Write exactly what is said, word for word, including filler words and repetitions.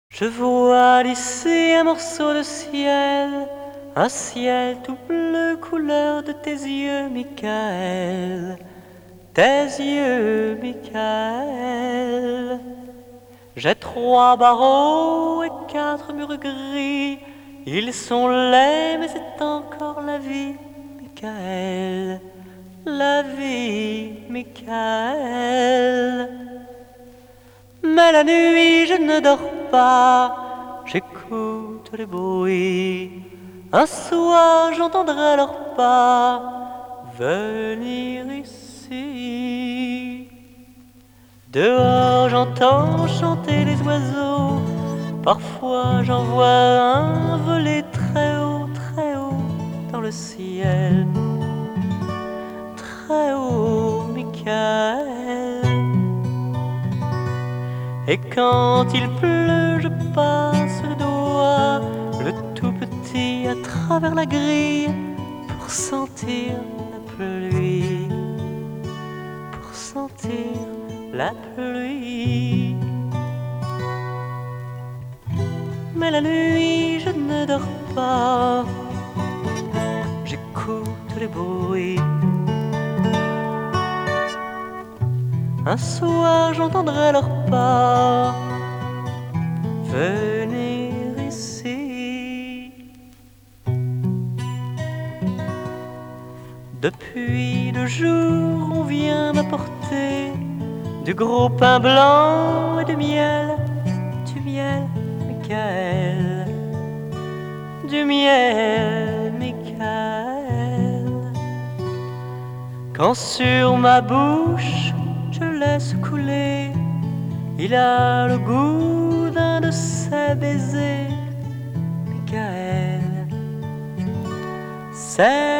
Je vois d'ici un morceau de ciel, un ciel tout bleu couleur de tes yeux, Michael, tes yeux, Michael. J'ai trois barreaux et quatre murs gris, ils sont laids mais c'est encore la vie, Michael, la vie, Michael. Mais la nuit je ne dors pas, j'écoute les bruits. Un soir j'entendrai leurs pas venir ici. Dehors j'entends chanter les oiseaux, parfois j'en vois un voler très haut, très haut dans le ciel. Très haut, Michael. Et quand il pleut, je passe le doigt, le tout petit, à travers la grille, pour sentir la pluie, pour sentir la pluie. Mais la nuit, je ne dors pas, j'écoute les bruits. Un soir j'entendrai leurs pas venir ici. Depuis deux jours on vient m'apporter du gros pain blanc et du miel, du miel, Michael, du miel, Michael. Quand sur ma bouche je laisse couler, il a le goût d'un de ces baisers, Michael. C'est